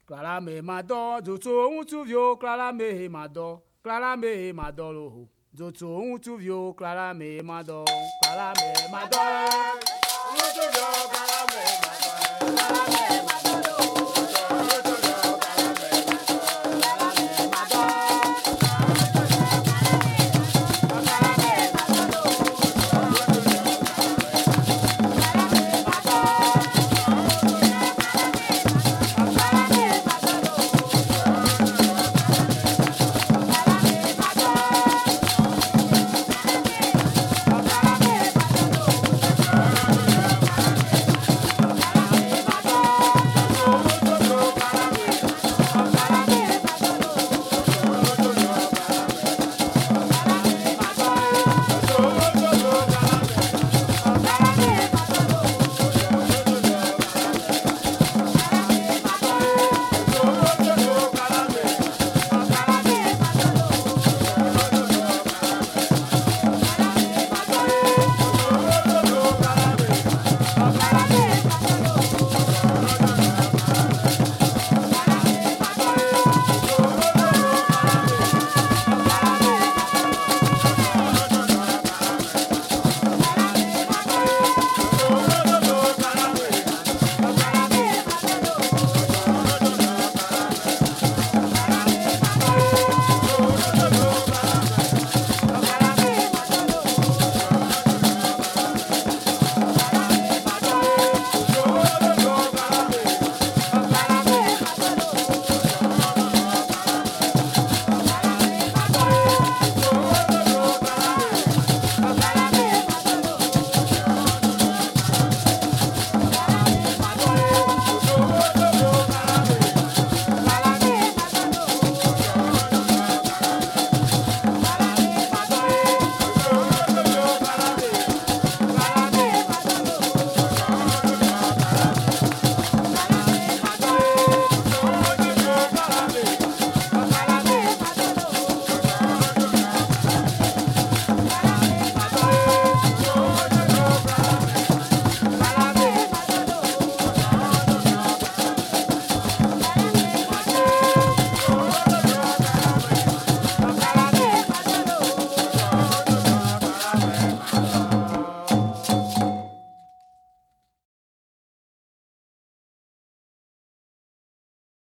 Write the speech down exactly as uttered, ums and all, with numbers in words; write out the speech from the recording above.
Clara me mado, zoto un tu vio, Clara me mado, Clara me mado lo. Zoto un tu vio, Clara me mado, Clara me mado, un tu vio, Clara me mado, Clara me mado.